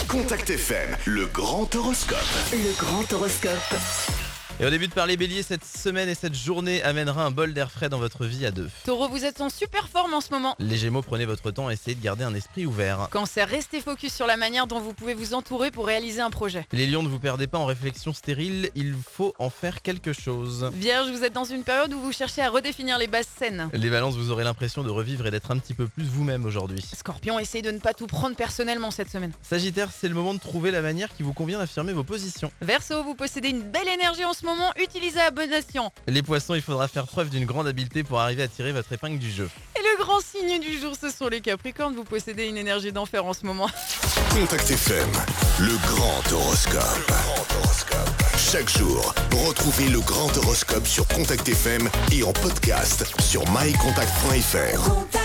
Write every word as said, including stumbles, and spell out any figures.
Contact F M, le grand horoscope. Le grand horoscope. Et on débute par les béliers, cette semaine et cette journée amènera un bol d'air frais dans votre vie à deux. Taureau, vous êtes en super forme en ce moment. Les gémeaux, prenez votre temps et essayez de garder un esprit ouvert. Cancer, restez focus sur la manière dont vous pouvez vous entourer pour réaliser un projet. Les lions, ne vous perdez pas en réflexion stérile, il faut en faire quelque chose. Vierge, vous êtes dans une période où vous cherchez à redéfinir les bases saines. Les balances, vous aurez l'impression de revivre et d'être un petit peu plus vous-même aujourd'hui. Scorpion, essayez de ne pas tout prendre personnellement cette semaine. Sagittaire, c'est le moment de trouver la manière qui vous convient d'affirmer vos positions. Verseau, vous possédez une belle énergie en ce moment, utilisez à bon escient. Les poissons, il faudra faire preuve d'une grande habileté pour arriver à tirer votre épingle du jeu. Et le grand signe du jour, ce sont les Capricornes, vous possédez une énergie d'enfer en ce moment. Contact F M, le grand horoscope. Chaque jour, retrouvez le grand horoscope sur Contact F M et en podcast sur my contact point f r.